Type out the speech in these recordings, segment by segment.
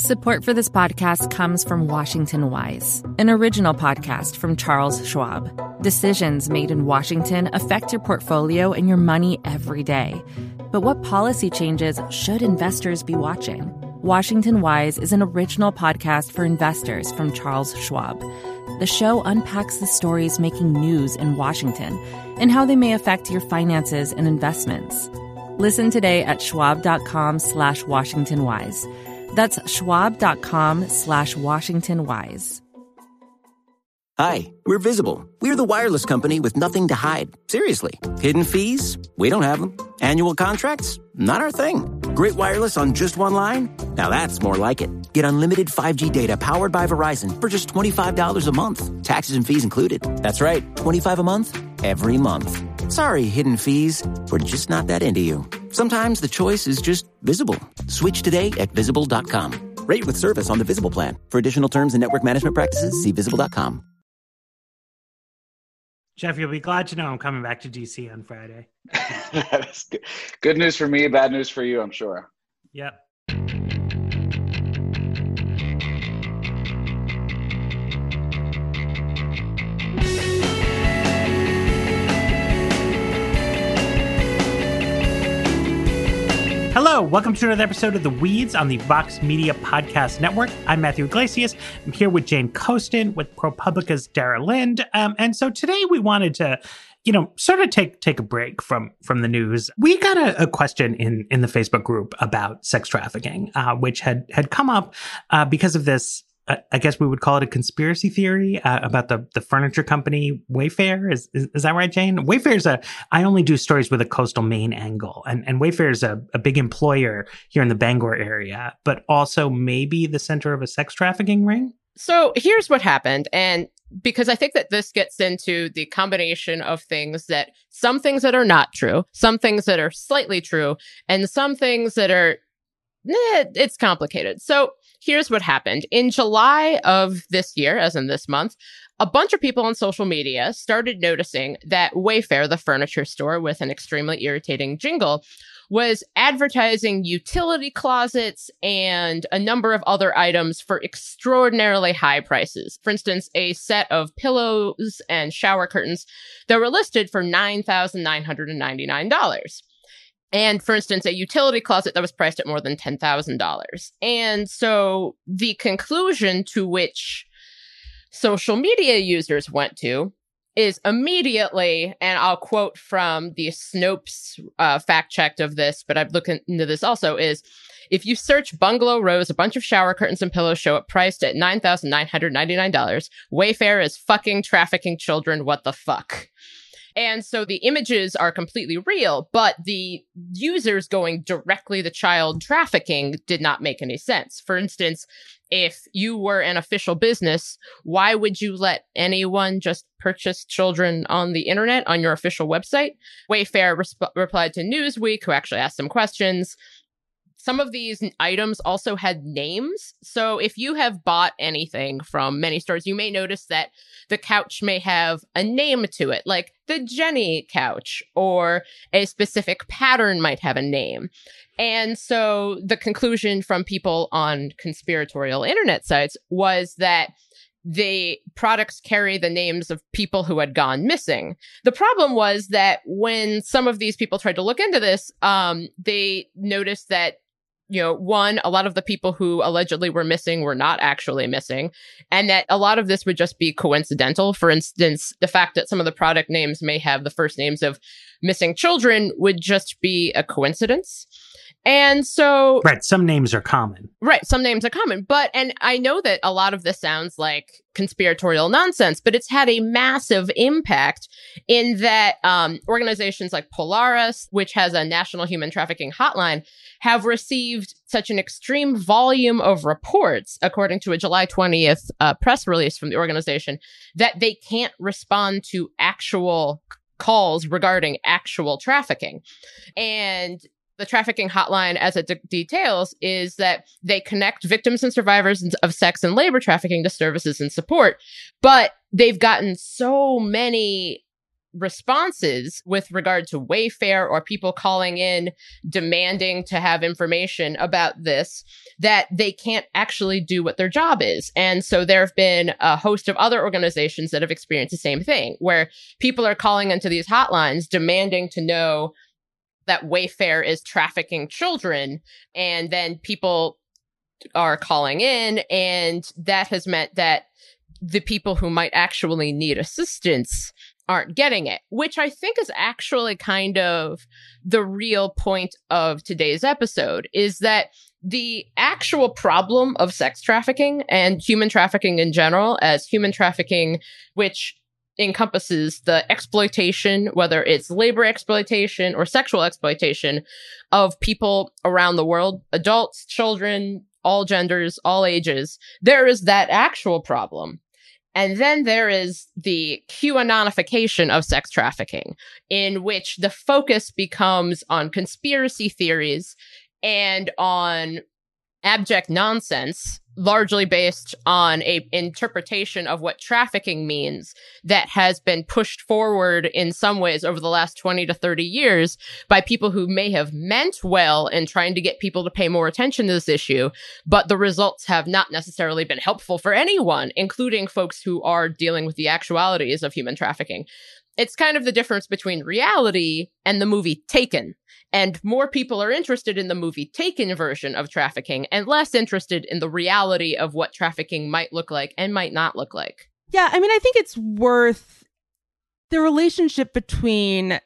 Support for this podcast comes from Washington Wise, an original podcast from Charles Schwab. Decisions made in Washington affect your portfolio and your money every day. But what policy changes should investors be watching? Washington Wise is an original podcast for investors from Charles Schwab. The show unpacks the stories making news in Washington and how they may affect your finances and investments. Listen today at schwab.com/WashingtonWise. That's schwab.com/WashingtonWise. Hi, we're Visible. We're the wireless company with nothing to hide. Seriously. Hidden fees? We don't have them. Annual contracts? Not our thing. Great wireless on just one line? Now that's more like it. Get unlimited 5G data powered by Verizon for just $25 a month. Taxes and fees included. That's right, $25 a month, every month. Sorry, hidden fees. We're just not that into you. Sometimes the choice is just Visible. Switch today at Visible.com. Rate with service on the Visible plan. For additional terms and network management practices, see Visible.com. Jeff, you'll be glad to know I'm coming back to DC on Friday. That's good. Good news for me, bad news for you, I'm sure. Yep. Hello, welcome to another episode of The Weeds on the Vox Media Podcast Network. I'm Matthew Iglesias. I'm here with Jane Coaston, with ProPublica's Dara Lind. And so today we wanted to, sort of take a break from the news. We got a question in the Facebook group about sex trafficking, which had come up because of this. I guess we would call it a conspiracy theory about the furniture company Wayfair. Is that right, Jane? Wayfair's I only do stories with a coastal Maine angle, and Wayfair's a big employer here in the Bangor area, but also maybe the center of a sex trafficking ring. So here's what happened, and because I think that this gets into the combination of some things that are not true, some things that are slightly true, and some things that are, it's complicated. So here's what happened. In July of this year, as in this month, a bunch of people on social media started noticing that Wayfair, the furniture store with an extremely irritating jingle, was advertising utility closets and a number of other items for extraordinarily high prices. For instance, a set of pillows and shower curtains that were listed for $9,999. And for instance, a utility closet that was priced at more than $10,000. And so the conclusion to which social media users went to is immediately, and I'll quote from the Snopes fact check of this, but I've looked into this also, is if you search Bungalow Rose, a bunch of shower curtains and pillows show up priced at $9,999. Wayfair is fucking trafficking children. What the fuck? And so the images are completely real, but the users going directly to child trafficking did not make any sense. For instance, if you were an official business, why would you let anyone just purchase children on the internet on your official website? Wayfair replied to Newsweek, who actually asked some questions. Some of these items also had names. So if you have bought anything from many stores, you may notice that the couch may have a name to it, like the Jenny couch, or a specific pattern might have a name. And so the conclusion from people on conspiratorial internet sites was that the products carry the names of people who had gone missing. The problem was that when some of these people tried to look into this, they noticed that one, a lot of the people who allegedly were missing were not actually missing, and that a lot of this would just be coincidental. For instance, the fact that some of the product names may have the first names of missing children would just be a coincidence. And so... Right, some names are common. Right, some names are common. And I know that a lot of this sounds like conspiratorial nonsense, but it's had a massive impact in that organizations like Polaris, which has a national human trafficking hotline, have received such an extreme volume of reports, according to a July 20th press release from the organization, that they can't respond to actual calls regarding actual trafficking. And the trafficking hotline, as it details, is that they connect victims and survivors of sex and labor trafficking to services and support. But they've gotten so many responses with regard to Wayfair or people calling in demanding to have information about this, that they can't actually do what their job is. And so there have been a host of other organizations that have experienced the same thing, where people are calling into these hotlines demanding to know that Wayfair is trafficking children, and then people are calling in, and that has meant that the people who might actually need assistance aren't getting it, which I think is actually kind of the real point of today's episode, is that the actual problem of sex trafficking and human trafficking in general, as human trafficking, which encompasses the exploitation, whether it's labor exploitation or sexual exploitation of people around the world, adults, children, all genders, all ages, there is that actual problem. And then there is the QAnonification of sex trafficking, in which the focus becomes on conspiracy theories and on abject nonsense, largely based on an interpretation of what trafficking means that has been pushed forward in some ways over the last 20 to 30 years by people who may have meant well in trying to get people to pay more attention to this issue, but the results have not necessarily been helpful for anyone, including folks who are dealing with the actualities of human trafficking. It's kind of the difference between reality and the movie Taken. And more people are interested in the movie Taken version of trafficking and less interested in the reality of what trafficking might look like and might not look like. Yeah, I mean, I think it's worth the relationship between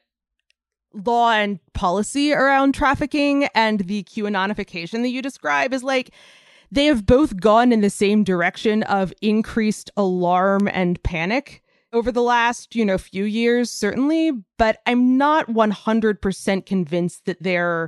law and policy around trafficking and the QAnonification that you describe is like they have both gone in the same direction of increased alarm and panic over the last, few years, certainly, but I'm not 100% convinced that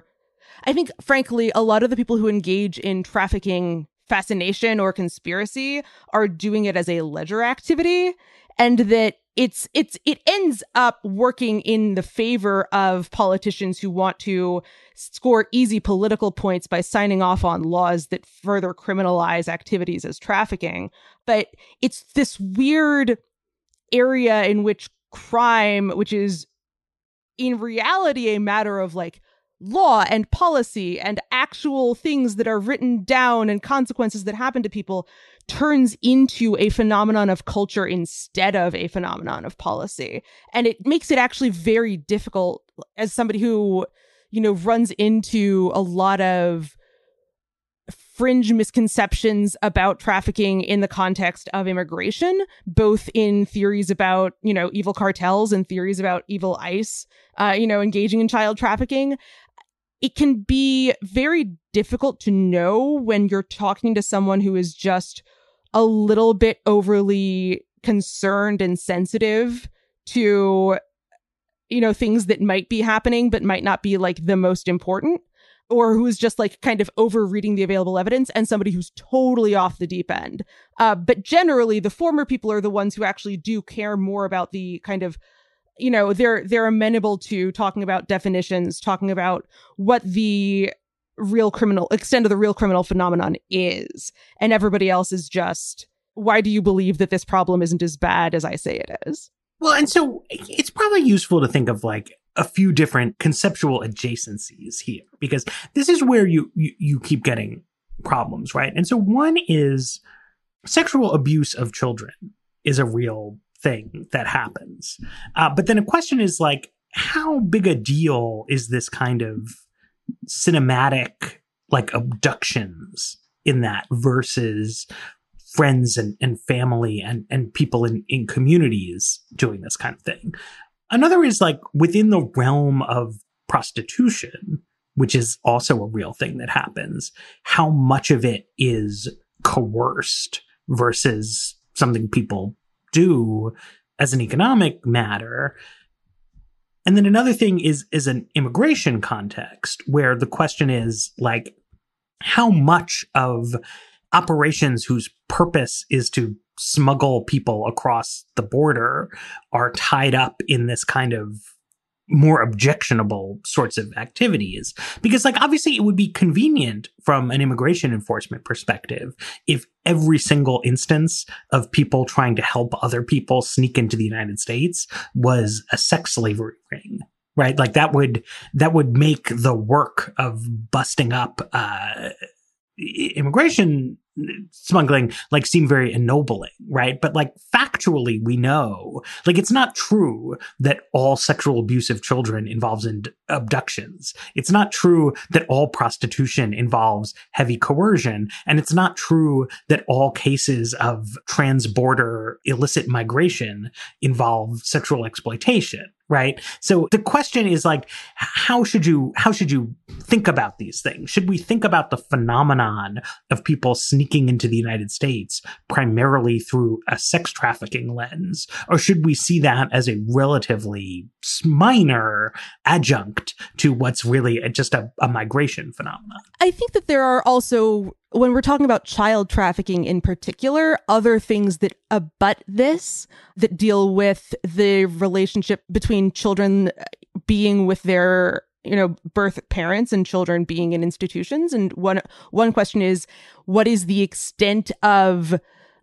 I think, frankly, a lot of the people who engage in trafficking fascination or conspiracy are doing it as a ledger activity, and that it ends up working in the favor of politicians who want to score easy political points by signing off on laws that further criminalize activities as trafficking. But it's this weird area in which crime, which is in reality a matter of like law and policy and actual things that are written down and consequences that happen to people, turns into a phenomenon of culture instead of a phenomenon of policy. And it makes it actually very difficult as somebody who, runs into a lot of fringe misconceptions about trafficking in the context of immigration, both in theories about, evil cartels and theories about evil ICE, engaging in child trafficking. It can be very difficult to know when you're talking to someone who is just a little bit overly concerned and sensitive to, things that might be happening, but might not be like the most important, or who's just like kind of over reading the available evidence, and somebody who's totally off the deep end. But generally, the former people are the ones who actually do care more about the kind of, they're amenable to talking about definitions, talking about what the extent of the real criminal phenomenon is. And everybody else is just, why do you believe that this problem isn't as bad as I say it is? Well, and so it's probably useful to think of like a few different conceptual adjacencies here, because this is where you keep getting problems, right? And so one is sexual abuse of children is a real thing that happens. But then a question is like, how big a deal is this kind of cinematic like abductions in that versus friends and family and people in communities doing this kind of thing? Another is like within the realm of prostitution, which is also a real thing that happens, how much of it is coerced versus something people do as an economic matter. And then another thing is an immigration context where the question is like, how much of operations whose purpose is to smuggle people across the border are tied up in this kind of more objectionable sorts of activities. Because, like, obviously it would be convenient from an immigration enforcement perspective if every single instance of people trying to help other people sneak into the United States was a sex slavery ring. Right? Like that would make the work of busting up immigration smuggling like seem very ennobling, right? But like factually we know, like, it's not true that all sexual abuse of children involves abductions. It's not true that all prostitution involves heavy coercion, and it's not true that all cases of transborder illicit migration involve sexual exploitation. Right. So the question is, like, how should you think about these things? Should we think about the phenomenon of people sneaking into the United States primarily through a sex trafficking lens? Or should we see that as a relatively minor adjunct to what's really just a migration phenomenon? I think that there are also, when we're talking about child trafficking in particular, other things that abut this, that deal with the relationship between children being with their, birth parents and children being in institutions. And one question is, what is the extent of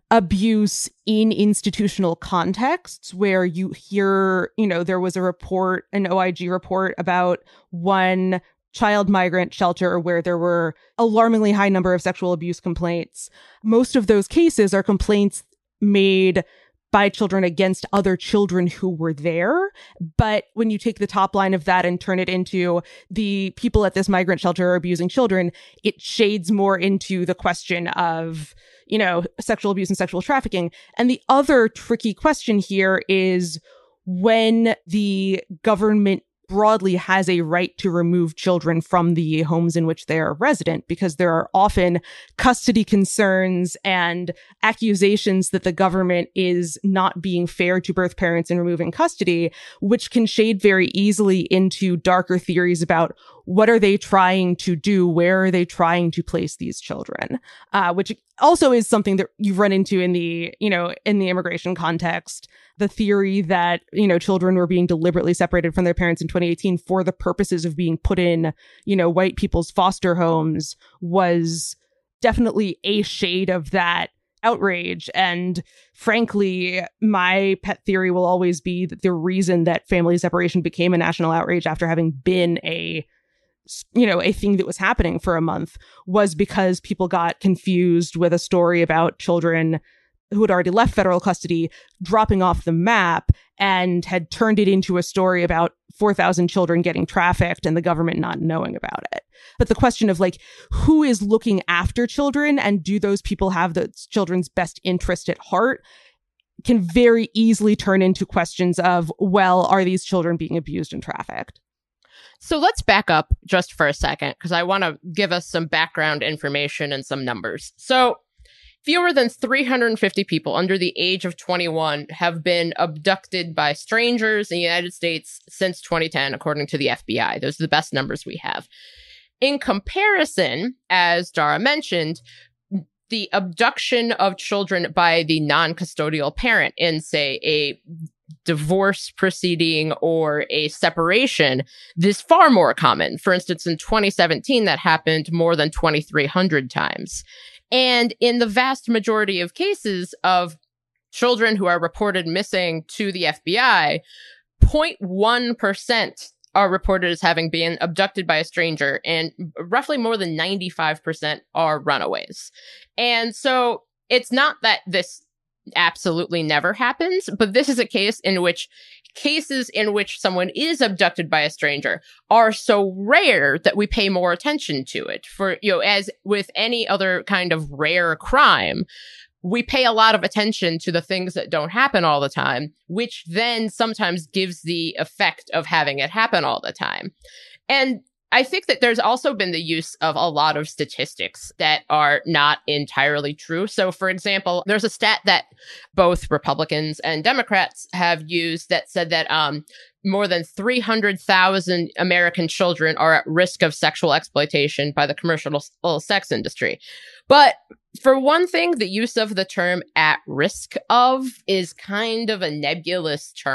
abuse in institutional contexts where you hear, there was a report, an OIG report about one child migrant shelter where there were alarmingly high number of sexual abuse complaints. Most of those cases are complaints made by children against other children who were there. But when you take the top line of that and turn it into the people at this migrant shelter are abusing children, it shades more into the question of, sexual abuse and sexual trafficking. And the other tricky question here is when the government broadly has a right to remove children from the homes in which they are resident, because there are often custody concerns and accusations that the government is not being fair to birth parents in removing custody, which can shade very easily into darker theories about what are they trying to do? Where are they trying to place these children? Which also is something that you run into in the immigration context. The theory that, children were being deliberately separated from their parents in 2018 for the purposes of being put in, white people's foster homes was definitely a shade of that outrage. And frankly, my pet theory will always be that the reason that family separation became a national outrage after having been a thing that was happening for a month was because people got confused with a story about children who had already left federal custody dropping off the map and had turned it into a story about 4,000 children getting trafficked and the government not knowing about it. But the question of, like, who is looking after children and do those people have the children's best interest at heart can very easily turn into questions of, well, are these children being abused and trafficked? So let's back up just for a second, because I want to give us some background information and some numbers. So fewer than 350 people under the age of 21 have been abducted by strangers in the United States since 2010, according to the FBI. Those are the best numbers we have. In comparison, as Dara mentioned, the abduction of children by the non-custodial parent in, say, a divorce proceeding or a separation is far more common. For instance, in 2017, that happened more than 2,300 times. And in the vast majority of cases of children who are reported missing to the FBI, 0.1% are reported as having been abducted by a stranger, and roughly more than 95% are runaways. And so it's not that this absolutely never happens, but this is a case in which cases in which someone is abducted by a stranger are so rare that we pay more attention to it. For, as with any other kind of rare crime, we pay a lot of attention to the things that don't happen all the time, which then sometimes gives the effect of having it happen all the time. And I think that there's also been the use of a lot of statistics that are not entirely true. So, for example, there's a stat that both Republicans and Democrats have used that said that more than 300,000 American children are at risk of sexual exploitation by the commercial sex industry. But for one thing, the use of the term at risk of is kind of a nebulous term.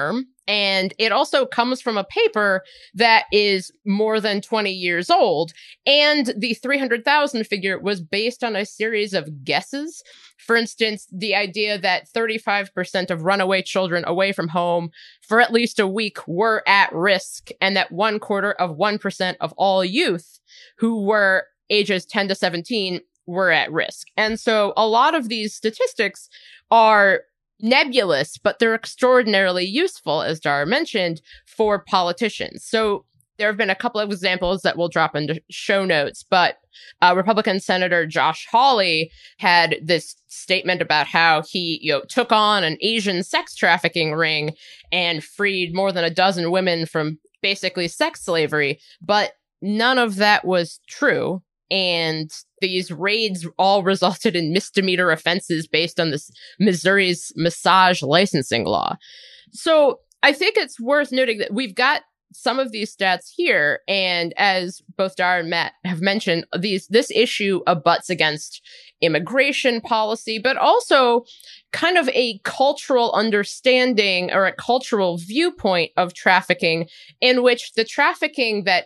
And it also comes from a paper that is more than 20 years old. And the 300,000 figure was based on a series of guesses. For instance, the idea that 35% of runaway children away from home for at least a week were at risk, and that 1/4% of all youth who were ages 10 to 17 were at risk. And so a lot of these statistics are nebulous, but they're extraordinarily useful, as Dara mentioned, for politicians. So there have been a couple of examples that we'll drop into show notes, but Republican Senator Josh Hawley had this statement about how he, took on an Asian sex trafficking ring and freed more than a dozen women from basically sex slavery, but none of that was true. And these raids all resulted in misdemeanor offenses based on this Missouri's massage licensing law. So I think it's worth noting that we've got some of these stats here. And as both Dara and Matt have mentioned, this issue abuts against immigration policy, but also kind of a cultural understanding or a cultural viewpoint of trafficking, in which the trafficking that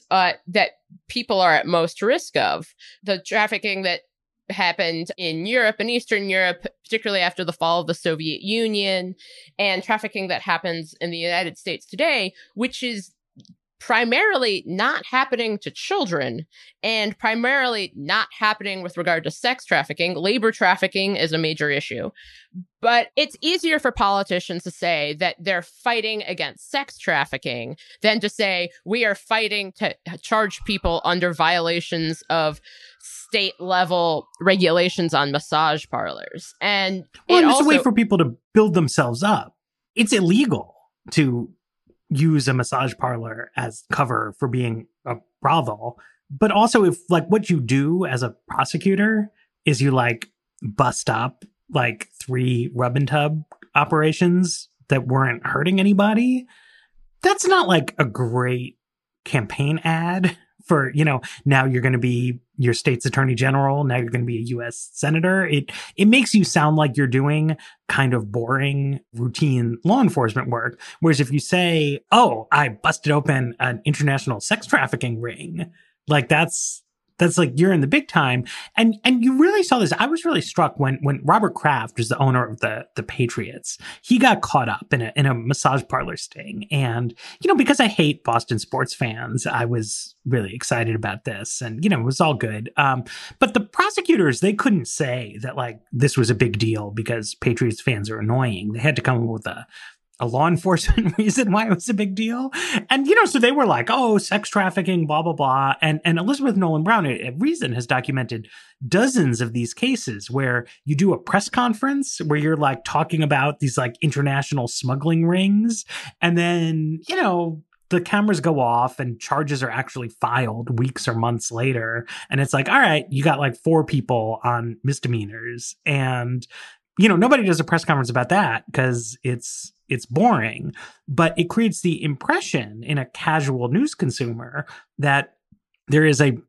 people are at most risk of, the trafficking that happened in Europe and Eastern Europe, particularly after the fall of the Soviet Union, and trafficking that happens in the United States today, which is primarily not happening to children and primarily not happening with regard to sex trafficking. Labor trafficking is a major issue. But it's easier for politicians to say that they're fighting against sex trafficking than to say we are fighting to charge people under violations of state level regulations on massage parlors. And it's a way for people to build themselves up. It's illegal to use a massage parlor as cover for being a brothel. But also, if what you do as a prosecutor is you bust up 3 rub and tub operations that weren't hurting anybody, that's not a great campaign ad for, now you're going to be your state's attorney general. Now you're going to be a U.S. senator. It makes you sound like you're doing kind of boring, routine law enforcement work. Whereas if you say, oh, I busted open an international sex trafficking ring, that's you're in the big time. And you really saw this. I was really struck when Robert Kraft was the owner of the Patriots. He got caught up in a massage parlor sting. And, because I hate Boston sports fans, I was really excited about this. And, it was all good. But the prosecutors, they couldn't say that this was a big deal because Patriots fans are annoying. They had to come up with a law enforcement reason why it was a big deal. And, so they were oh, sex trafficking, blah, blah, blah. And Elizabeth Nolan Brown at Reason has documented dozens of these cases where you do a press conference where you're talking about these international smuggling rings. And then, the cameras go off and charges are actually filed weeks or months later. And it's all right, you got 4 people on misdemeanors. And, nobody does a press conference about that because it's boring, but it creates the impression in a casual news consumer that there is a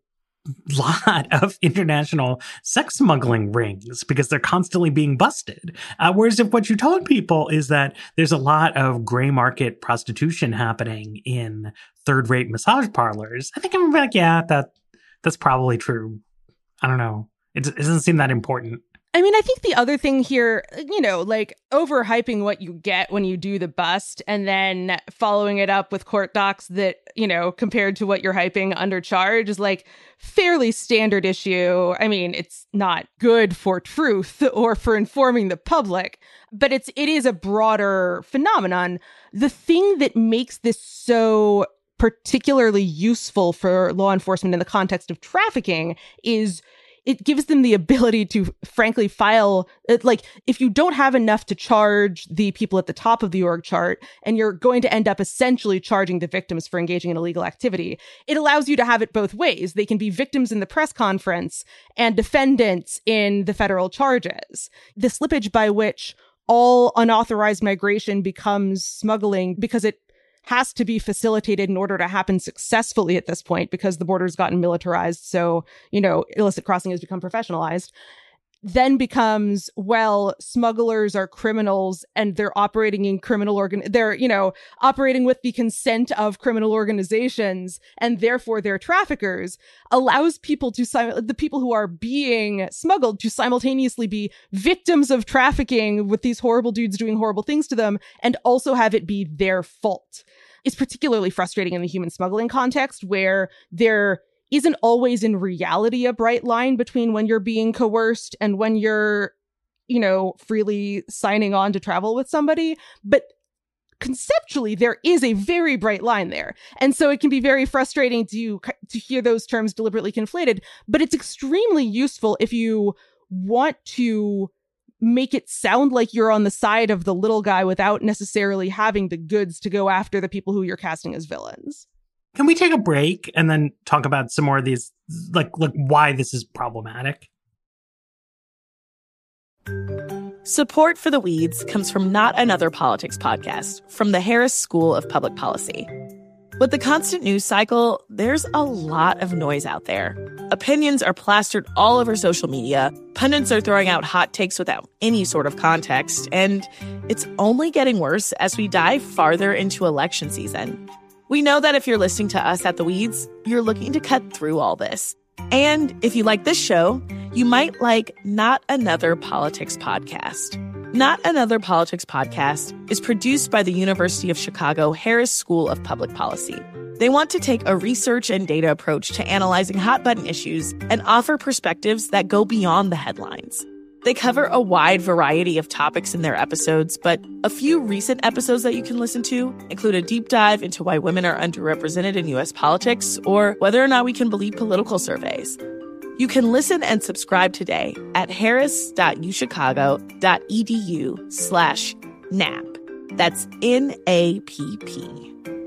lot of international sex smuggling rings because they're constantly being busted. Whereas if what you told people is that there's a lot of gray market prostitution happening in third-rate massage parlors, I think I'm gonna be yeah, that's probably true. I don't know. It doesn't seem that important. I mean, I think the other thing here, overhyping what you get when you do the bust and then following it up with court docs that, compared to what you're hyping under charge is fairly standard issue. I mean, it's not good for truth or for informing the public, but it is a broader phenomenon. The thing that makes this so particularly useful for law enforcement in the context of trafficking is it gives them the ability to, frankly, file, if you don't have enough to charge the people at the top of the org chart, and you're going to end up essentially charging the victims for engaging in illegal activity, it allows you to have it both ways. They can be victims in the press conference and defendants in the federal charges. The slippage by which all unauthorized migration becomes smuggling because it has to be facilitated in order to happen successfully at this point because the border's gotten militarized. So, illicit crossing has become professionalized. then becomes, well, smugglers are criminals and they're operating in they're, operating with the consent of criminal organizations and therefore they're traffickers, allows people the people who are being smuggled to simultaneously be victims of trafficking with these horrible dudes doing horrible things to them and also have it be their fault. It's particularly frustrating in the human smuggling context where there isn't always in reality a bright line between when you're being coerced and when you're, freely signing on to travel with somebody. But conceptually, there is a very bright line there. And so it can be very frustrating to hear those terms deliberately conflated. But it's extremely useful if you want to make it sound like you're on the side of the little guy without necessarily having the goods to go after the people who you're casting as villains. Can we take a break and then talk about some more of these, like why this is problematic? Support for The Weeds comes from Not Another Politics podcast from the Harris School of Public Policy. With the constant news cycle, there's a lot of noise out there. Opinions are plastered all over social media, pundits are throwing out hot takes without any sort of context, and it's only getting worse as we dive farther into election season. We know that if you're listening to us at The Weeds, you're looking to cut through all this. And if you like this show, you might like Not Another Politics podcast. Not Another Politics podcast is produced by the University of Chicago Harris School of Public Policy. They want to take a research and data approach to analyzing hot-button issues and offer perspectives that go beyond the headlines. They cover a wide variety of topics in their episodes, but a few recent episodes that you can listen to include a deep dive into why women are underrepresented in U.S. politics or whether or not we can believe political surveys. You can listen and subscribe today at harris.uchicago.edu/NAP. That's NAPP.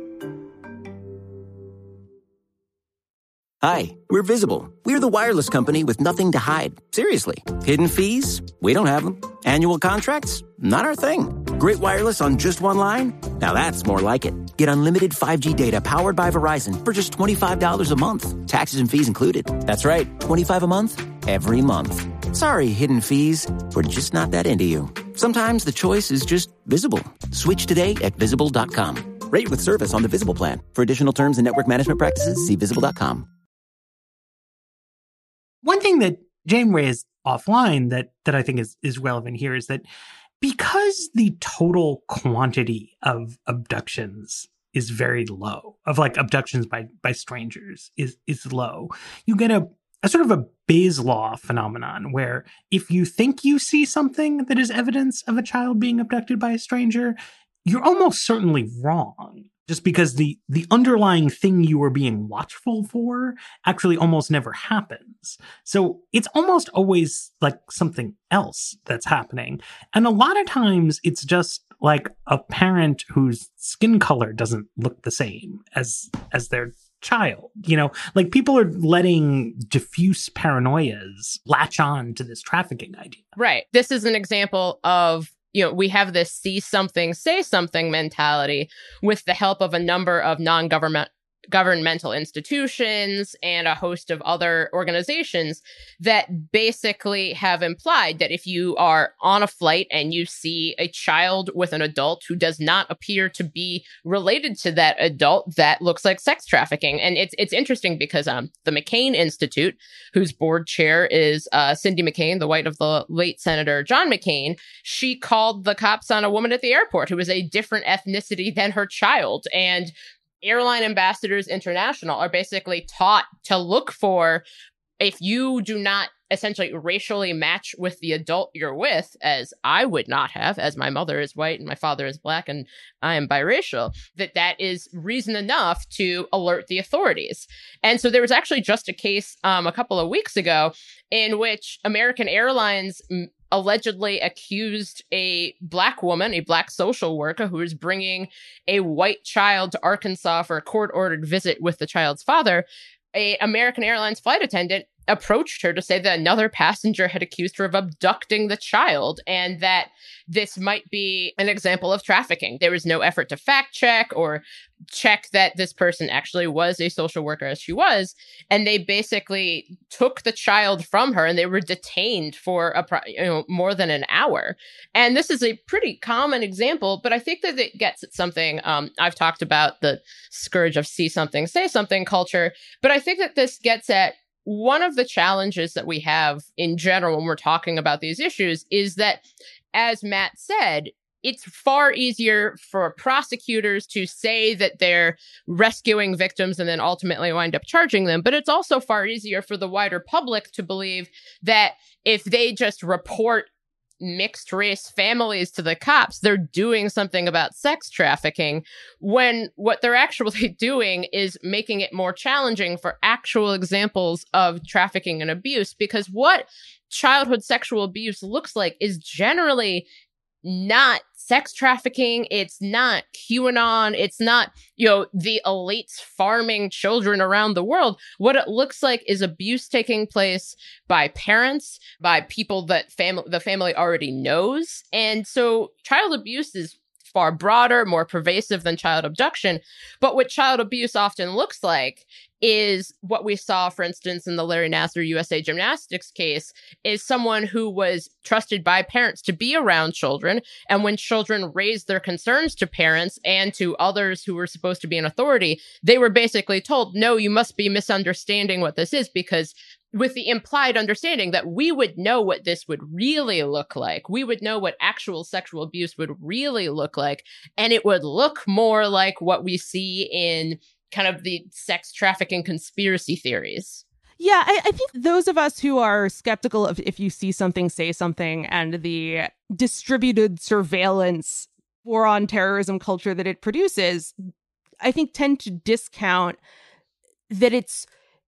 Hi, we're Visible. We're the wireless company with nothing to hide. Seriously. Hidden fees? We don't have them. Annual contracts? Not our thing. Great wireless on just one line? Now that's more like it. Get unlimited 5G data powered by Verizon for just $25 a month. Taxes and fees included. That's right, $25 a month, every month. Sorry, hidden fees. We're just not that into you. Sometimes the choice is just Visible. Switch today at Visible.com. Rate with service on the Visible plan. For additional terms and network management practices, see Visible.com. One thing that Jane raised offline that I think is relevant here is that because the total quantity of abductions is very low, of like abductions by strangers is low, you get a sort of a Bayes law phenomenon where if you think you see something that is evidence of a child being abducted by a stranger, you're almost certainly wrong. Just because the underlying thing you were being watchful for actually almost never happens. So it's almost always like something else that's happening. And a lot of times it's just like a parent whose skin color doesn't look the same as their child. Like people are letting diffuse paranoias latch on to this trafficking idea. Right. This is an example of we have this see something, say something mentality with the help of a number of non-governmental institutions and a host of other organizations that basically have implied that if you are on a flight and you see a child with an adult who does not appear to be related to that adult, that looks like sex trafficking. And it's interesting because the McCain Institute, whose board chair is Cindy McCain, the wife of the late Senator John McCain, she called the cops on a woman at the airport who was a different ethnicity than her child. And Airline Ambassadors International are basically taught to look for, if you do not essentially racially match with the adult you're with, as I would not have, as my mother is white and my father is black and I am biracial, that is reason enough to alert the authorities. And so there was actually just a case a couple of weeks ago in which American Airlines allegedly accused a black woman, a black social worker who was bringing a white child to Arkansas for a court-ordered visit with the child's father. A American Airlines flight attendant approached her to say that another passenger had accused her of abducting the child and that this might be an example of trafficking. There was no effort to fact check or check that this person actually was a social worker as she was. And they basically took the child from her and they were detained for more than an hour. And this is a pretty common example, but I think that it gets at something. I've talked about the scourge of see something, say something culture, but I think that this gets at one of the challenges that we have in general when we're talking about these issues is that, as Matt said, it's far easier for prosecutors to say that they're rescuing victims and then ultimately wind up charging them. But it's also far easier for the wider public to believe that if they just report mixed race families to the cops, they're doing something about sex trafficking, when what they're actually doing is making it more challenging for actual examples of trafficking and abuse. Because what childhood sexual abuse looks like is generally not sex trafficking. It's not QAnon. It's not, the elites farming children around the world. What it looks like is abuse taking place by parents, by people that the family already knows. And so child abuse is far broader, more pervasive than child abduction. But what child abuse often looks like is what we saw, for instance, in the Larry Nassar USA Gymnastics case, is someone who was trusted by parents to be around children. And when children raised their concerns to parents and to others who were supposed to be in authority, they were basically told, no, you must be misunderstanding what this is, because with the implied understanding that we would know what this would really look like. We would know what actual sexual abuse would really look like. And it would look more like what we see in kind of the sex trafficking conspiracy theories. Yeah, I think those of us who are skeptical of if you see something, say something, and the distributed surveillance war on terrorism culture that it produces, I think tend to discount that it's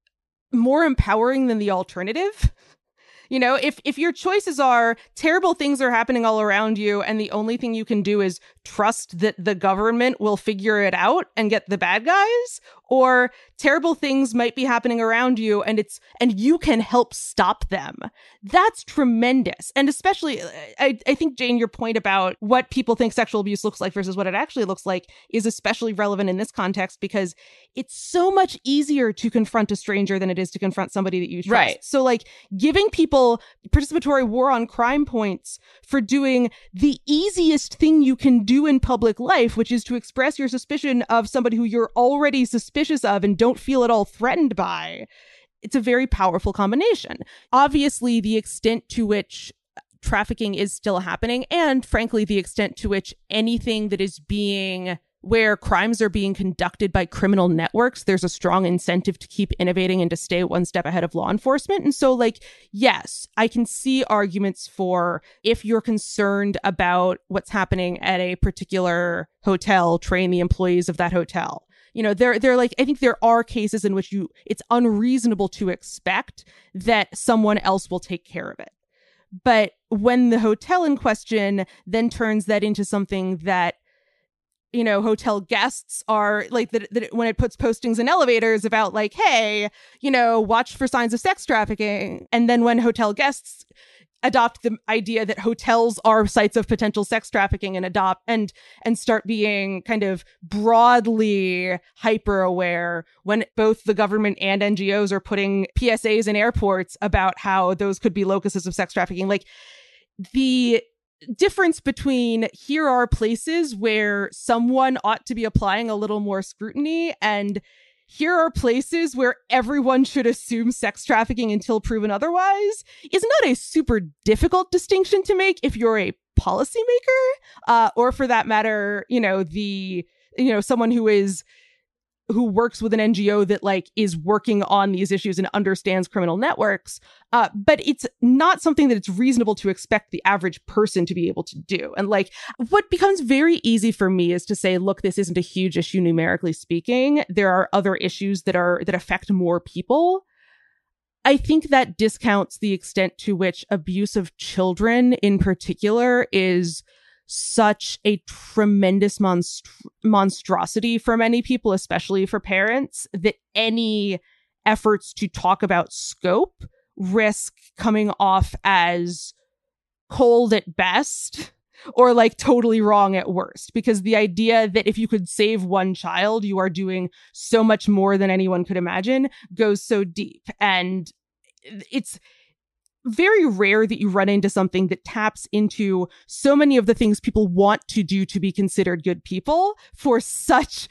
more empowering than the alternative. If your choices are terrible things are happening all around you and the only thing you can do is trust that the government will figure it out and get the bad guys, or terrible things might be happening around you and you can help stop them, that's tremendous. And especially, I think, Jane, your point about what people think sexual abuse looks like versus what it actually looks like is especially relevant in this context, because it's so much easier to confront a stranger than it is to confront somebody that you trust. Right. So giving people participatory war on crime points for doing the easiest thing you can do in public life, which is to express your suspicion of somebody who you're already suspicious of and don't feel at all threatened by, it's a very powerful combination. Obviously, the extent to which trafficking is still happening, and frankly, the extent to which anything that is where crimes are being conducted by criminal networks, there's a strong incentive to keep innovating and to stay one step ahead of law enforcement. And so, yes, I can see arguments for, if you're concerned about what's happening at a particular hotel, train the employees of that hotel. I think there are cases in which it's unreasonable to expect that someone else will take care of it. But when the hotel in question then turns that into something that, hotel guests are that when it puts postings in elevators about hey, watch for signs of sex trafficking. And then when hotel guests adopt the idea that hotels are sites of potential sex trafficking and start being kind of broadly hyper aware when both the government and NGOs are putting PSAs in airports about how those could be locuses of sex trafficking. The difference between here are places where someone ought to be applying a little more scrutiny and here are places where everyone should assume sex trafficking until proven otherwise is not a super difficult distinction to make if you're a policymaker, or for that matter, someone who works with an NGO that is working on these issues and understands criminal networks. But it's not something that it's reasonable to expect the average person to be able to do. And what becomes very easy for me is to say, look, this isn't a huge issue numerically speaking. There are other issues that affect more people. I think that discounts the extent to which abuse of children in particular is such a tremendous monstrosity for many people, especially for parents, that any efforts to talk about scope risk coming off as cold at best or like totally wrong at worst, because the idea that if you could save one child, you are doing so much more than anyone could imagine goes so deep. And it's very rare that you run into something that taps into so many of the things people want to do to be considered good people for such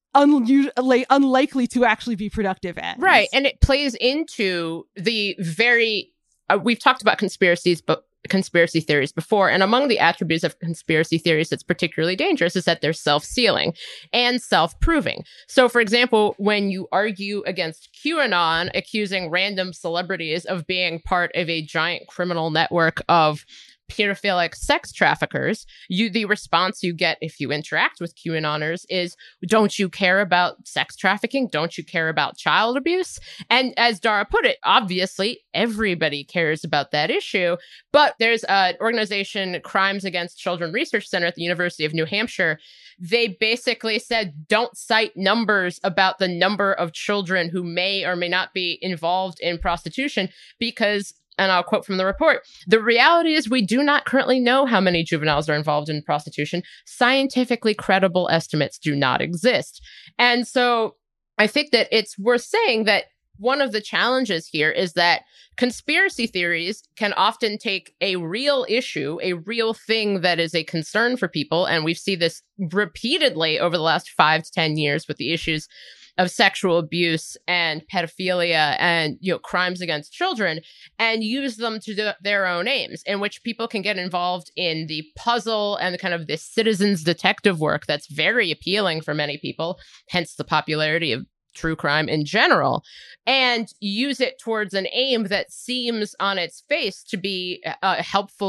unlikely to actually be productive ends. Right. And it plays into the very, we've talked about conspiracy theories before, and among the attributes of conspiracy theories that's particularly dangerous is that they're self-sealing and self-proving. So, for example, when you argue against QAnon, accusing random celebrities of being part of a giant criminal network of pedophilic sex traffickers, the response you get if you interact with QAnoners is, don't you care about sex trafficking? Don't you care about child abuse? And as Dara put it, obviously everybody cares about that issue, but there's an organization, Crimes Against Children Research Center at the University of New Hampshire. They basically said, don't cite numbers about the number of children who may or may not be involved in prostitution because, and I'll quote from the report, the reality is we do not currently know how many juveniles are involved in prostitution. Scientifically credible estimates do not exist. And so I think that it's worth saying that one of the challenges here is that conspiracy theories can often take a real issue, a real thing that is a concern for people. And we've seen this repeatedly over the last 5 to 10 years with the issues of sexual abuse and pedophilia and, crimes against children, and use them to their own aims, in which people can get involved in the puzzle and the kind of this citizens detective work that's very appealing for many people, hence the popularity of true crime in general, and use it towards an aim that seems on its face to be a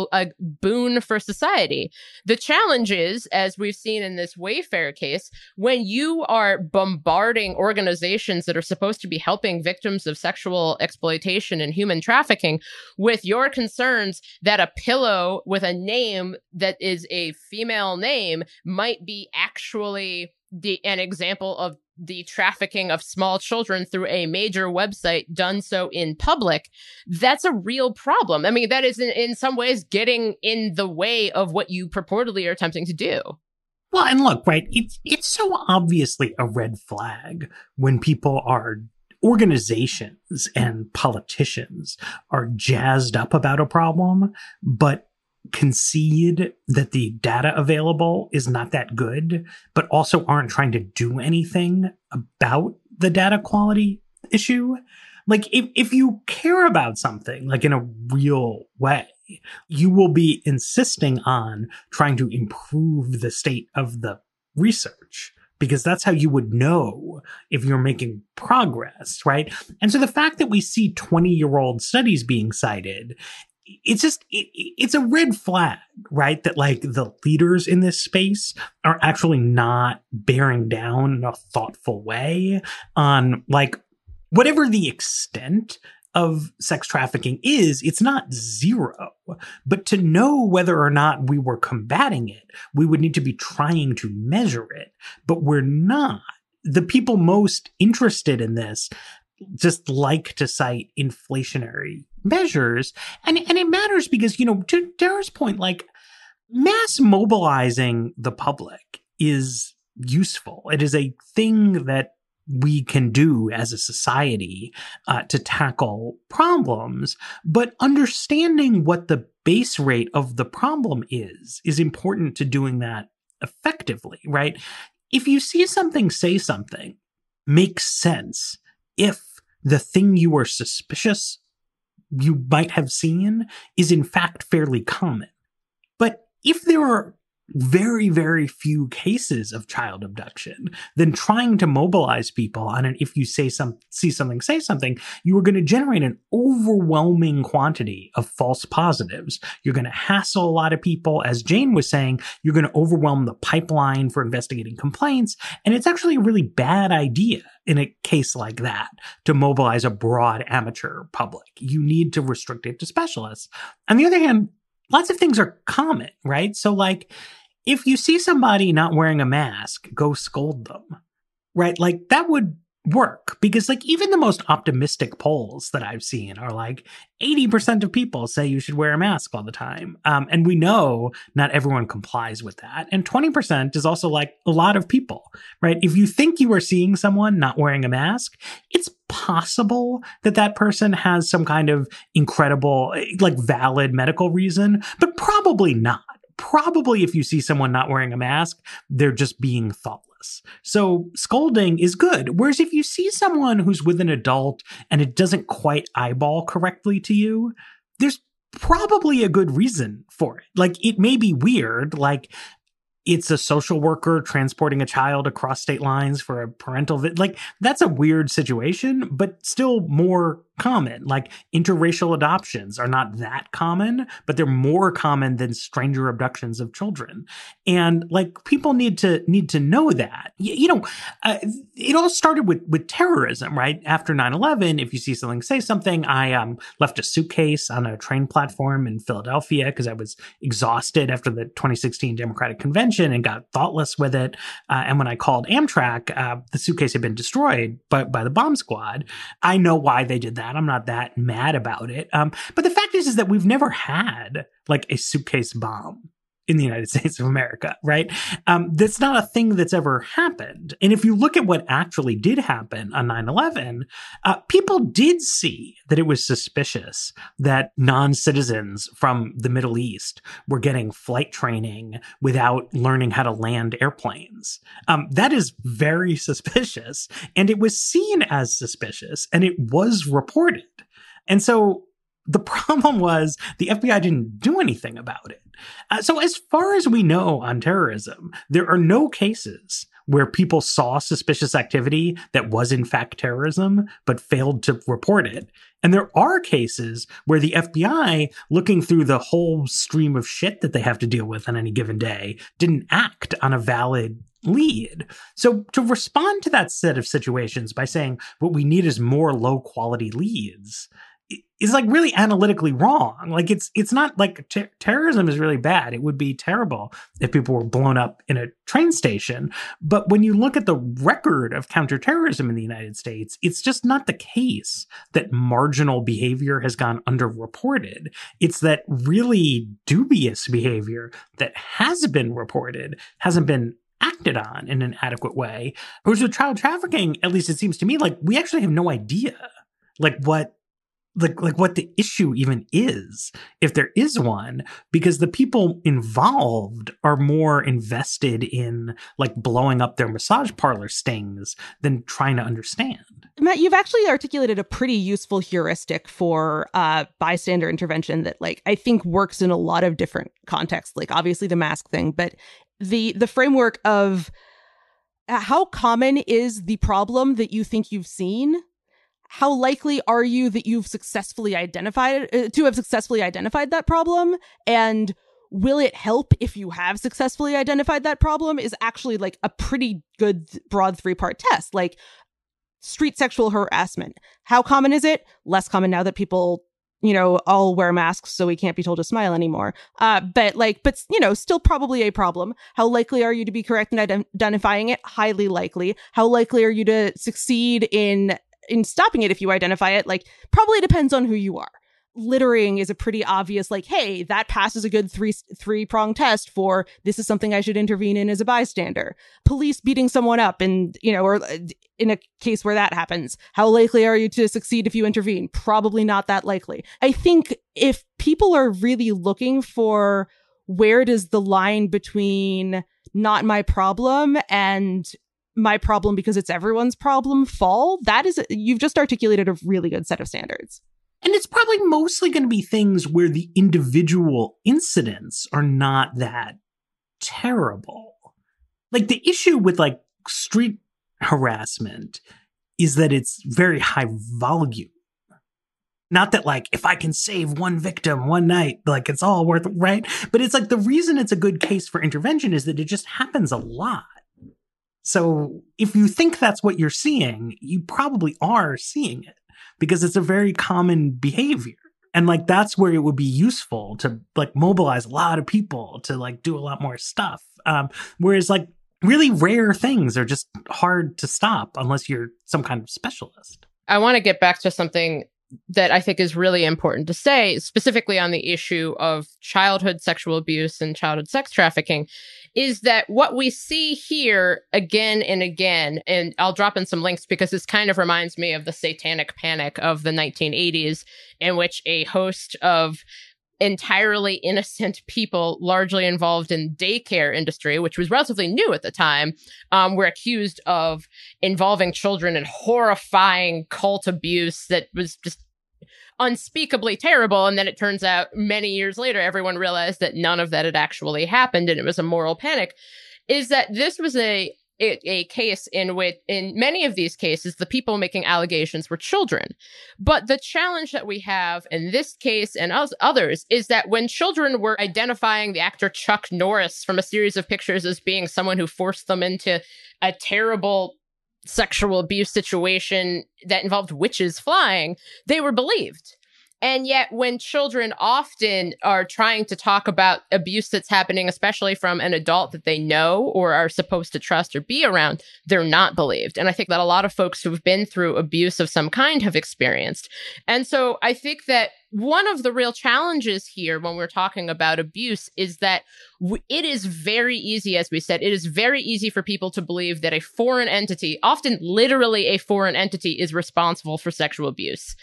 boon for society. The challenge is, as we've seen in this Wayfair case, when you are bombarding organizations that are supposed to be helping victims of sexual exploitation and human trafficking with your concerns that a pillow with a name that is a female name might be actually an example of the trafficking of small children through a major website done so in public, that's a real problem. I mean, that is in some ways getting in the way of what you purportedly are attempting to do. Well, and look, right, it's so obviously a red flag when organizations and politicians are jazzed up about a problem, but concede that the data available is not that good, but also aren't trying to do anything about the data quality issue. Like, if you care about something, like in a real way, you will be insisting on trying to improve the state of the research, because that's how you would know if you're making progress, right? And so the fact that we see 20-year-old studies being cited, it's a red flag, right? That like the leaders in this space are actually not bearing down in a thoughtful way on like whatever the extent of sex trafficking is. It's not zero, but to know whether or not we were combating it, we would need to be trying to measure it, but we're not. The people most interested in this just like to cite inflationary measures. And it matters because, to Dara's point, like mass mobilizing the public is useful. It is a thing that we can do as a society to tackle problems, but understanding what the base rate of the problem is important to doing that effectively, right? If you see something, say something, makes sense if the thing you are suspicious you might have seen is in fact fairly common. But if there are very, very few cases of child abduction, then trying to mobilize people on it, if you see something, say something, you are going to generate an overwhelming quantity of false positives. You're going to hassle a lot of people. As Jane was saying, you're going to overwhelm the pipeline for investigating complaints. And it's actually a really bad idea in a case like that to mobilize a broad amateur public. You need to restrict it to specialists. On the other hand, lots of things are common, right? So like, if you see somebody not wearing a mask, go scold them, right? Like that would work, because like even the most optimistic polls that I've seen are like 80% of people say you should wear a mask all the time. And we know not everyone complies with that. And 20% is also like a lot of people, right? If you think you are seeing someone not wearing a mask, it's possible that that person has some kind of incredible, like valid medical reason, but probably not. Probably if you see someone not wearing a mask, they're just being thoughtless. So scolding is good. Whereas if you see someone who's with an adult and it doesn't quite eyeball correctly to you, there's probably a good reason for it. Like, it may be weird, like it's a social worker transporting a child across state lines for a parental like that's a weird situation, but still more common. Like interracial adoptions are not that common, but they're more common than stranger abductions of children. And like people need to know that. It all started with terrorism, right? After 9/11, if you see something, say something. I left a suitcase on a train platform in Philadelphia because I was exhausted after the 2016 Democratic Convention and got thoughtless with it. And when I called Amtrak, the suitcase had been destroyed by the bomb squad. I know why they did that. I'm not that mad about it. But the fact is that we've never had like a suitcase bomb in the United States of America, right? That's not a thing that's ever happened. And if you look at what actually did happen on 9/11, people did see that it was suspicious that non-citizens from the Middle East were getting flight training without learning how to land airplanes. That is very suspicious, and it was seen as suspicious, and it was reported. And so the problem was the FBI didn't do anything about it. So as far as we know on terrorism, there are no cases where people saw suspicious activity that was in fact terrorism, but failed to report it. And there are cases where the FBI, looking through the whole stream of shit that they have to deal with on any given day, didn't act on a valid lead. So to respond to that set of situations by saying what we need is more low quality leads is like really analytically wrong. Like it's not like terrorism is really bad. It would be terrible if people were blown up in a train station. But when you look at the record of counterterrorism in the United States, it's just not the case that marginal behavior has gone underreported. It's that really dubious behavior that has been reported hasn't been acted on in an adequate way. Whereas with child trafficking, at least it seems to me like we actually have no idea like what the issue even is, if there is one, because the people involved are more invested in like blowing up their massage parlor stings than trying to understand. Matt, you've actually articulated a pretty useful heuristic for bystander intervention that like I think works in a lot of different contexts, like obviously the mask thing, but the framework of how common is the problem that you think you've seen? How likely are you that you've successfully identified that problem? And will it help if you have successfully identified that problem is actually like a pretty good broad 3-part test. Like street sexual harassment. How common is it? Less common now that people, all wear masks so we can't be told to smile anymore. But still probably a problem. How likely are you to be correct in identifying it? Highly likely. How likely are you to succeed in stopping it if you identify it? Like, probably depends on who you are. Littering is a pretty obvious, like, hey, that passes a good three-prong test for this is something I should intervene in as a bystander. Police beating someone up and, or in a case where that happens, how likely are you to succeed if you intervene? Probably not that likely. I think if people are really looking for where does the line between not my problem and my problem because it's everyone's problem fall, you've just articulated a really good set of standards. And it's probably mostly going to be things where the individual incidents are not that terrible. Like the issue with like street harassment is that it's very high volume. Not that like, if I can save one victim one night, like it's all worth it, right? But it's like the reason it's a good case for intervention is that it just happens a lot. So if you think that's what you're seeing, you probably are seeing it because it's a very common behavior. And like, that's where it would be useful to like mobilize a lot of people to like do a lot more stuff. Whereas like really rare things are just hard to stop unless you're some kind of specialist. I want to get back to something that I think is really important to say, specifically on the issue of childhood sexual abuse and childhood sex trafficking, is that what we see here again and again, and I'll drop in some links because this kind of reminds me of the satanic panic of the 1980s, in which a host of entirely innocent people largely involved in daycare industry, which was relatively new at the time, were accused of involving children in horrifying cult abuse that was just unspeakably terrible. And then it turns out many years later, everyone realized that none of that had actually happened and it was a moral panic. Is that this was a case in which, in many of these cases, the people making allegations were children. But the challenge that we have in this case and others is that when children were identifying the actor Chuck Norris from a series of pictures as being someone who forced them into a terrible sexual abuse situation that involved witches flying, they were believed. And yet when children often are trying to talk about abuse that's happening, especially from an adult that they know or are supposed to trust or be around, they're not believed. And I think that a lot of folks who've been through abuse of some kind have experienced. And so I think that one of the real challenges here when we're talking about abuse is that it is very easy, as we said, it is very easy for people to believe that a foreign entity, often literally a foreign entity, is responsible for sexual abuse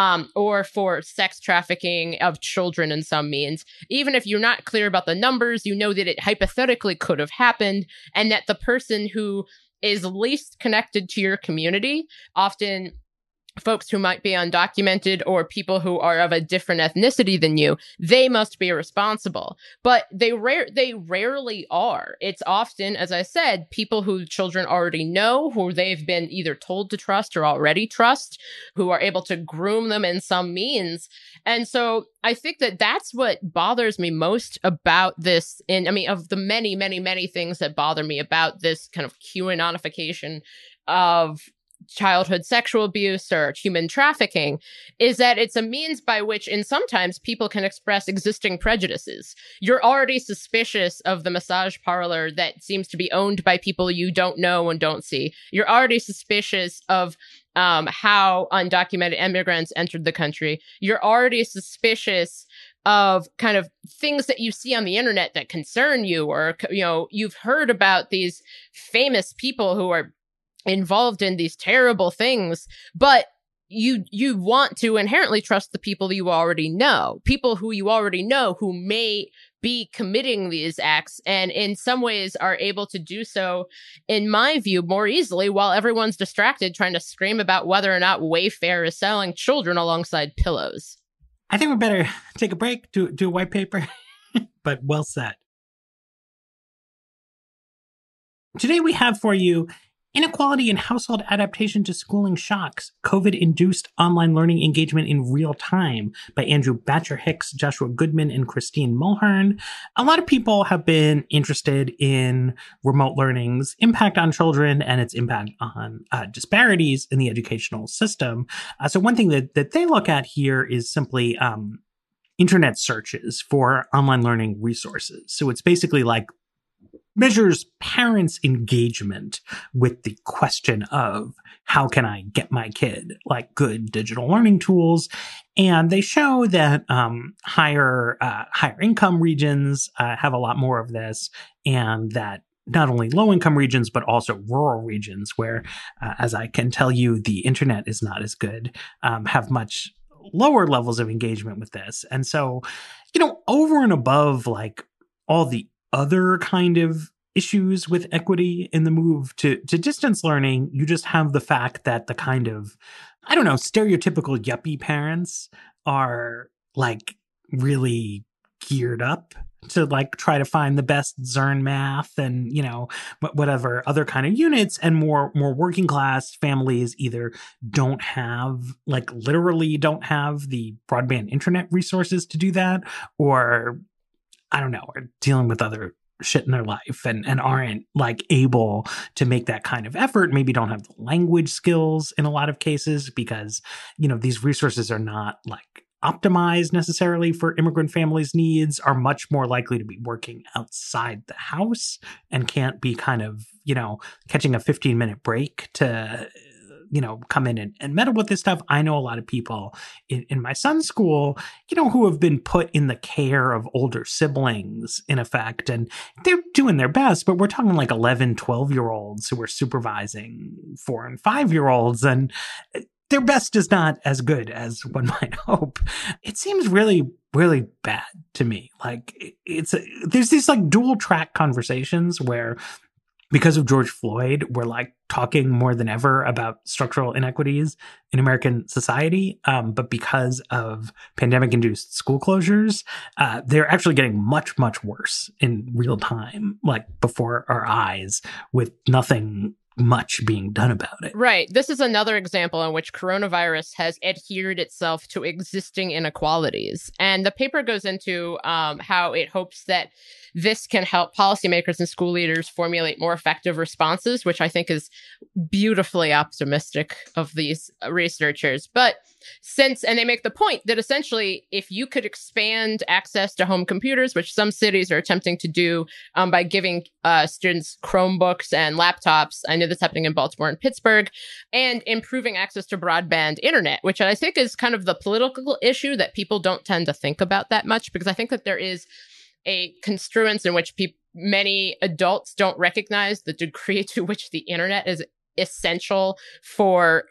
or for sex trafficking of children in some means. Even if you're not clear about the numbers, you know that it hypothetically could have happened and that the person who is least connected to your community, often folks who might be undocumented or people who are of a different ethnicity than you, they must be responsible. But they rarely are. It's often, as I said, people who children already know, who they've been either told to trust or already trust, who are able to groom them in some means. And so I think that that's what bothers me most about this. And I mean, of the many, many, many things that bother me about this kind of QAnonification of childhood sexual abuse or human trafficking, is that it's a means by which, and sometimes people can express existing prejudices. You're already suspicious of the massage parlor that seems to be owned by people you don't know and don't see. You're already suspicious of how undocumented immigrants entered the country. You're already suspicious of kind of things that you see on the internet that concern you, or, you know, you've heard about these famous people who are involved in these terrible things, but you want to inherently trust the people you already know, people who you already know who may be committing these acts, and in some ways are able to do so, in my view, more easily while everyone's distracted trying to scream about whether or not Wayfair is selling children alongside pillows. I think we better take a break, do a white paper, but well said. Today we have for you Inequality in Household Adaptation to Schooling Shocks, COVID-Induced Online Learning Engagement in Real Time by Andrew Batcher-Hicks, Joshua Goodman, and Christine Mulhern. A lot of people have been interested in remote learning's impact on children and its impact on disparities in the educational system. So one thing that they look at here is simply internet searches for online learning resources. So it's basically like measures parents' engagement with the question of how can I get my kid like good digital learning tools. And they show that higher income regions have a lot more of this, and that not only low income regions, but also rural regions where, as I can tell you, the internet is not as good, have much lower levels of engagement with this. And so, you know, over and above like all the other kind of issues with equity in the move to distance learning, you just have the fact that the kind of, I don't know, stereotypical yuppie parents are like really geared up to like try to find the best Zern math and, you know, whatever other kind of units, and more working class families either don't have, like literally don't have the broadband internet resources to do that, or I don't know, are dealing with other shit in their life and aren't like able to make that kind of effort, maybe don't have the language skills in a lot of cases because, you know, these resources are not like optimized necessarily for immigrant families' needs, are much more likely to be working outside the house and can't be kind of, catching a 15-minute break to, come in and meddle with this stuff. I know a lot of people in my son's school, who have been put in the care of older siblings, in effect, and they're doing their best, but we're talking like 11, 12-year-olds who are supervising 4 and 5-year-olds, and their best is not as good as one might hope. It seems really, really bad to me. Like there's these like dual track conversations where, because of George Floyd, we're like talking more than ever about structural inequities in American society. But because of pandemic-induced school closures, they're actually getting much, much worse in real time, like before our eyes, with nothing much being done about it. Right. This is another example in which coronavirus has adhered itself to existing inequalities. And the paper goes into how it hopes that this can help policymakers and school leaders formulate more effective responses, which I think is beautifully optimistic of these researchers. But and they make the point that essentially, if you could expand access to home computers, which some cities are attempting to do by giving students Chromebooks and laptops, I know that's happening in Baltimore and Pittsburgh, and improving access to broadband internet, which I think is kind of the political issue that people don't tend to think about that much, because I think that there is a construence in which many adults don't recognize the degree to which the internet was essential for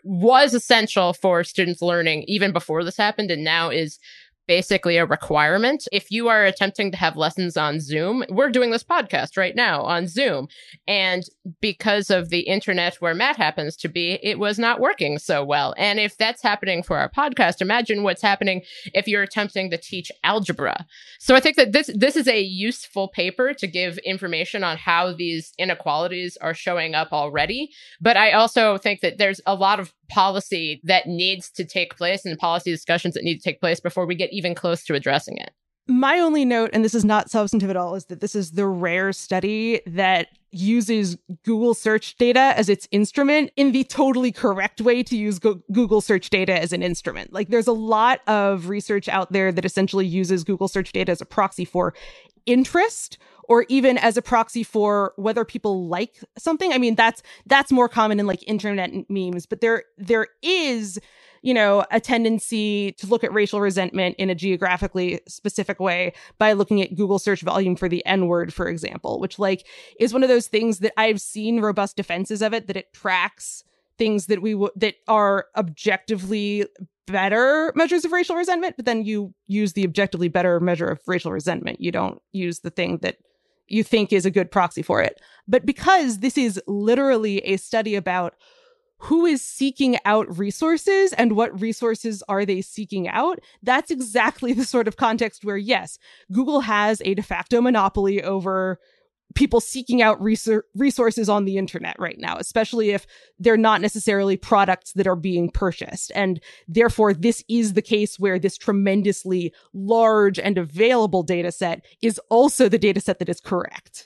students learning even before this happened, and now is basically a requirement. If you are attempting to have lessons on Zoom, we're doing this podcast right now on Zoom. And because of the internet where Matt happens to be, it was not working so well. And if that's happening for our podcast, imagine what's happening if you're attempting to teach algebra. So I think that this is a useful paper to give information on how these inequalities are showing up already. But I also think that there's a lot of policy that needs to take place and policy discussions that need to take place before we get even close to addressing it. My only note, and this is not substantive at all, is that this is the rare study that uses Google search data as its instrument in the totally correct way to use Google search data as an instrument. Like, there's a lot of research out there that essentially uses Google search data as a proxy for interest, or even as a proxy for whether people like something. I mean, that's more common in like internet memes, but there is, a tendency to look at racial resentment in a geographically specific way by looking at Google search volume for the N-word, for example, which like is one of those things that I've seen robust defenses of it, that it tracks things that that are objectively better measures of racial resentment, but then you use the objectively better measure of racial resentment. You don't use the thing that you think is a good proxy for it. But because this is literally a study about who is seeking out resources and what resources are they seeking out, that's exactly the sort of context where, yes, Google has a de facto monopoly over people seeking out resources on the internet right now, especially if they're not necessarily products that are being purchased. And therefore, this is the case where this tremendously large and available data set is also the data set that is correct.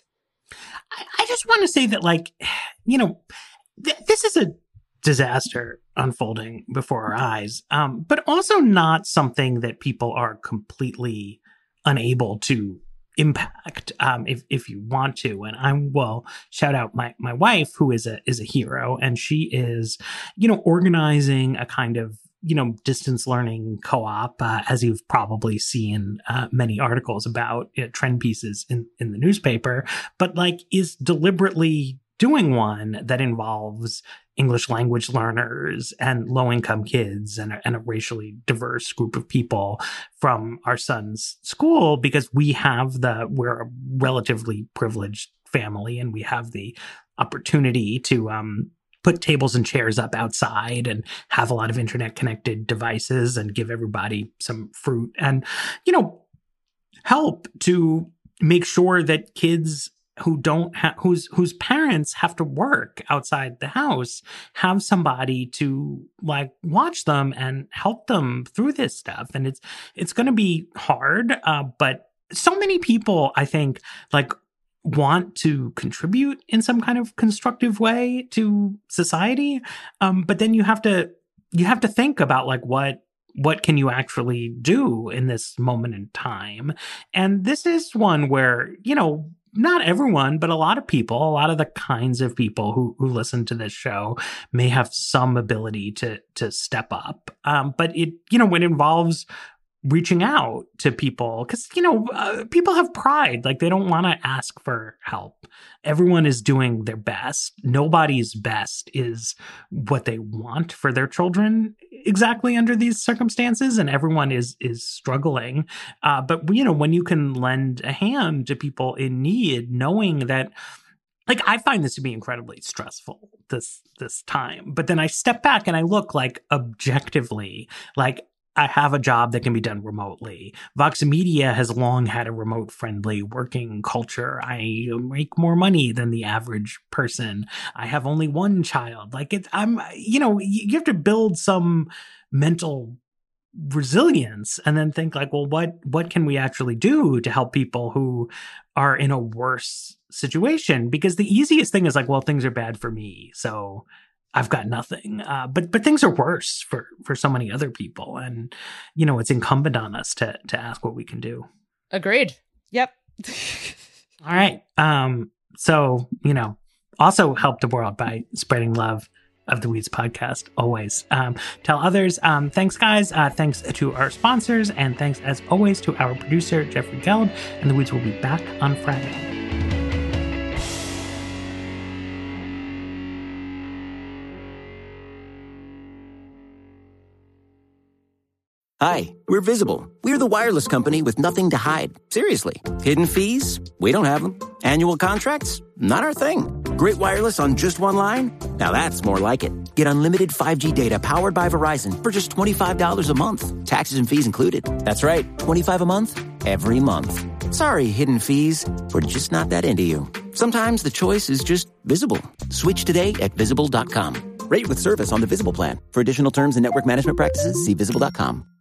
I just want to say that, like, this is a disaster unfolding before our eyes, but also not something that people are completely unable to impact if you want to. And I will shout out my wife, who is a hero, and she is organizing a kind of distance learning co-op, as you've probably seen many articles about, trend pieces in the newspaper, but like is deliberately doing one that involves English language learners and low-income kids and a racially diverse group of people from our son's school, because we're a relatively privileged family and we have the opportunity to put tables and chairs up outside and have a lot of internet connected devices and give everybody some fruit and, help to make sure that kids whose parents have to work outside the house have somebody to like watch them and help them through this stuff. And it's going to be hard, but so many people, I think, like want to contribute in some kind of constructive way to society. But then you have to think about like what what can you actually do in this moment in time? And this is one where, not everyone, but a lot of people, a lot of the kinds of people who listen to this show may have some ability to step up. But it involves reaching out to people because, people have pride. Like, they don't want to ask for help. Everyone is doing their best. Nobody's best is what they want for their children exactly under these circumstances. And everyone is struggling. But, when you can lend a hand to people in need, knowing that, like, I find this to be incredibly stressful this time. But then I step back and I look, like, objectively, like, I have a job that can be done remotely. Vox Media has long had a remote-friendly working culture. I make more money than the average person. I have only one child. Like, you have to build some mental resilience and then think, like, well, what can we actually do to help people who are in a worse situation? Because the easiest thing is like, well, things are bad for me, so I've got nothing. But things are worse for so many other people. And, it's incumbent on us to ask what we can do. Agreed. Yep. All right. So, also help the world by spreading love of the Weeds podcast. Always. Tell others. Thanks, guys. Thanks to our sponsors. And thanks, as always, to our producer, Jeffrey Geld. And the Weeds will be back on Friday. Hi, we're Visible. We're the wireless company with nothing to hide. Seriously. Hidden fees? We don't have them. Annual contracts? Not our thing. Great wireless on just one line? Now that's more like it. Get unlimited 5G data powered by Verizon for just $25 a month. Taxes and fees included. That's right, $25 a month, every month. Sorry, hidden fees. We're just not that into you. Sometimes the choice is just Visible. Switch today at Visible.com. Rate with service on the Visible plan. For additional terms and network management practices, see Visible.com.